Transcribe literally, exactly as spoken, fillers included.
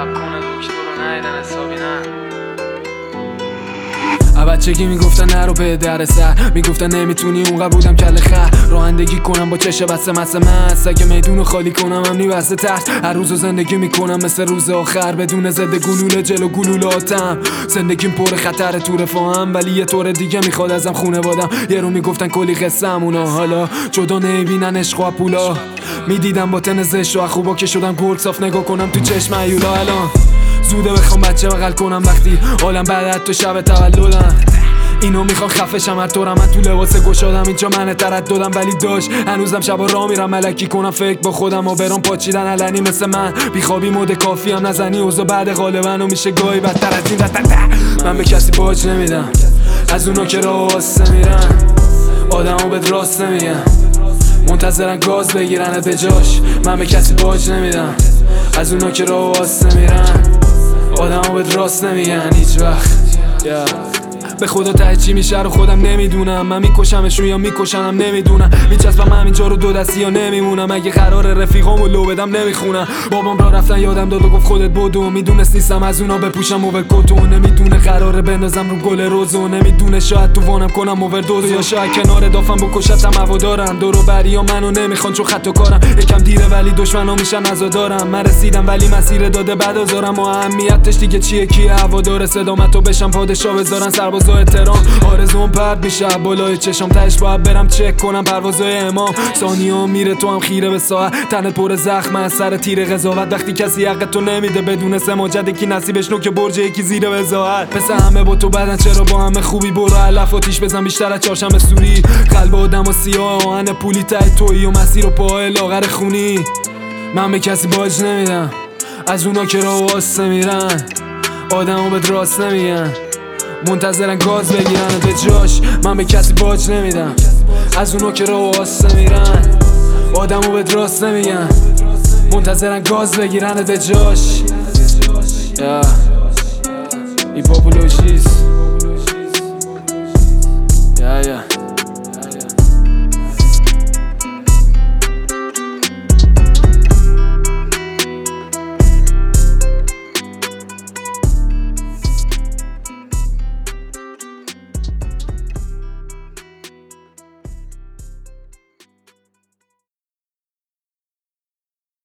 سب کنه دکتر رو نایدن حسابی نه. بچگی میگفتن نرو به در سر، میگفتن نمیتونی اونقدر بودم کل خر رانندگی کنم با چشه بسته مثل مست، اگه میدونو خالی کنم هم نیبسته ترس. هر روزو زندگی میکنم مثل روز آخر، بدون ضد گلوله جلو گلولاتم. زندگیم پر خطر تو رفاهم، ولی یه طور دیگه میخواد ازم خونوادم. یه رو میگفتن کلی قصه اونا، حالا جدا نمیبینن عشق و پولا. میدیدم با تن زشت و خوبا که شدم گرگ صاف نگاه کنم تو چشم عیولا. الان زوده بخوام بچه بغل کنم وقتی حالم بعد تو شب تولدم. اینو میخوام خفشم هر طورم، من تو لباس گشادم اینجا من ترددم، ولی داشت هنوزم شبا راه میرم ملکی کنم فکر با خودم و برام پاچیدن علنی مثل من. بیخوابی مود کافی هم نزنی اوضاع بعد غالبا و میشه گاهی بدتر از این. من به کسی باج نمیدم از اونا که راه واسه میرن، آدمو بهت راست نمیگن منتظرن گاز بگیرن به جاش. من به کسی باج نمیدم از اونا که راه واسه میرن، آدمو بهت راست نمیگن هیچ وقت. yeah. به خدا ته چی میشه رو خودم نمیدونم، من میکشمشون یا میکشنم نمیدونم. میچسبم همینجا رو دو دستی یا نمیمونم، اگه قرار رفیقامو لو بدم نمیخونم. بابام را رفتن یادم داد و گفت خودت بدو، میدونست نیستم از اونا بپوشم اوورکوتو. نمیدونه قراره بندازم رو گل روزو، نمیدونه شاید تو وانم کنم اووردوز، یا شاید کنار دافم بکشتم هوادارم. دور و بریا منو نمیخوان چون خط و کارم، یکم دیره ولی دشمنا میشن عزادارم. من رسیدم ولی مسیر داده بعد ازارم، و اهمیتش دیگه چیه کیه هوادار صدامتو بشم پادشاه بذارن سرباز احترام. آرزوم پرد میشه بالای چشام، تهش باید برم چک کنم پروازای امام. ثانیه میره تو هم خیره به ساعت، تنت پر زخم از سر تیر قضاوت. وقتی کسی حق تو نمیده بدون سماجت، یکی نصیبش نوک برج یکی زیر وزاحت. پس همه با تو بدن چرا با همه خوبی، برو علف آتیش بزن بیشتر از چهارشنبه سوری. قلب آدم و سیاه آهن پولی ته تویی و مسیر و پای لاغر خونی. من به کسی باج نمیدم از اونا که راه واسه میرن، آدمو بهت راست نمیگن منتظرن گاز بگیرن به جاش. من به کسی باج نمیدم از اونا که راه واسه میرن، آدمو بهت راست نمیگن منتظرن گاز بگیرن به جاش. yeah. ای پاپولوشیز yeah, yeah.